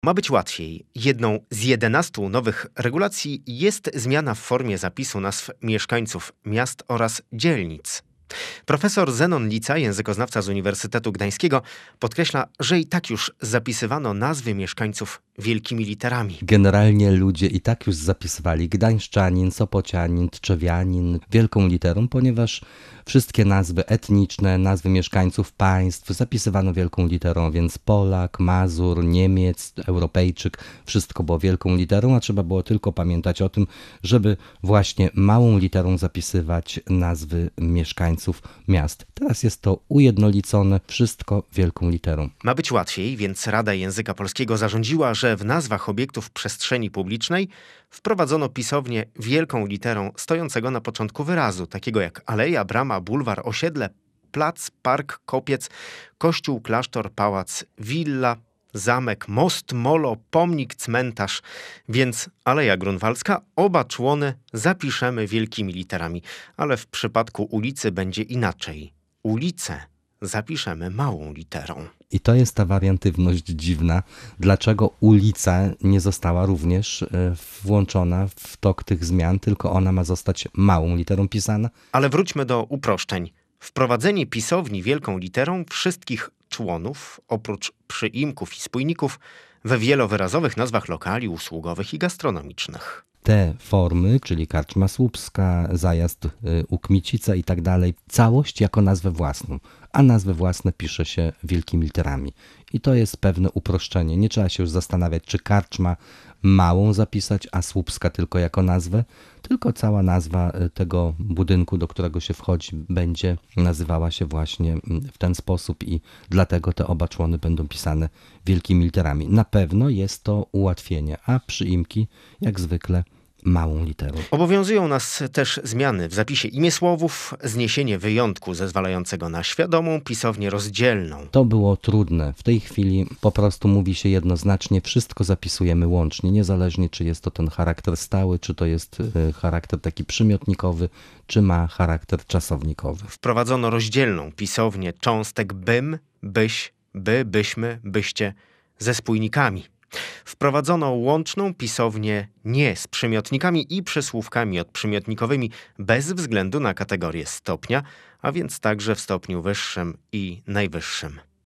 Ma być łatwiej. Jedną z 11 nowych regulacji jest zmiana w formie zapisu nazw mieszkańców miast oraz dzielnic. Profesor Zenon Lica, językoznawca z Uniwersytetu Gdańskiego, podkreśla, że i tak już zapisywano nazwy mieszkańców wielkimi literami. Generalnie ludzie i tak już zapisywali gdańszczanin, sopocianin, tczewianin wielką literą, ponieważ wszystkie nazwy etniczne, nazwy mieszkańców państw zapisywano wielką literą, więc Polak, Mazur, Niemiec, Europejczyk, wszystko było wielką literą, a trzeba było tylko pamiętać o tym, żeby właśnie małą literą zapisywać nazwy mieszkańców miast. Teraz jest to ujednolicone, wszystko wielką literą. Ma być łatwiej, więc Rada Języka Polskiego zarządziła, że w nazwach obiektów przestrzeni publicznej wprowadzono pisownię wielką literą stojącego na początku wyrazu, takiego jak aleja, brama, bulwar, osiedle, plac, park, kopiec, kościół, klasztor, pałac, willa, zamek, most, molo, pomnik, cmentarz. Więc Aleja Grunwaldzka, oba człony zapiszemy wielkimi literami, ale w przypadku ulicy będzie inaczej. Ulicę zapiszemy małą literą. I to jest ta wariantywność dziwna. Dlaczego ulica nie została również włączona w tok tych zmian, tylko ona ma zostać małą literą pisana? Ale wróćmy do uproszczeń. Wprowadzenie pisowni wielką literą wszystkich członów, oprócz przyimków i spójników, we wielowyrazowych nazwach lokali usługowych i gastronomicznych. Te formy, czyli karczma słupska, zajazd u Kmicica i tak dalej, całość jako nazwę własną, a nazwy własne pisze się wielkimi literami. I to jest pewne uproszczenie. Nie trzeba się już zastanawiać, czy karczma małą zapisać, a słupska tylko jako nazwę, tylko cała nazwa tego budynku, do którego się wchodzi, będzie nazywała się właśnie w ten sposób i dlatego te oba człony będą pisane wielkimi literami. Na pewno jest to ułatwienie, a przyimki jak zwykle małą literą. Obowiązują nas też zmiany w zapisie imiesłowów, zniesienie wyjątku zezwalającego na świadomą pisownię rozdzielną. To było trudne. W tej chwili po prostu mówi się jednoznacznie, wszystko zapisujemy łącznie, niezależnie czy jest to ten charakter stały, czy to jest charakter taki przymiotnikowy, czy ma charakter czasownikowy. Wprowadzono rozdzielną pisownię cząstek bym, byś, by, byśmy, byście ze spójnikami. Wprowadzono łączną pisownię nie z przymiotnikami i przysłówkami odprzymiotnikowymi bez względu na kategorię stopnia, a więc także w stopniu wyższym i najwyższym.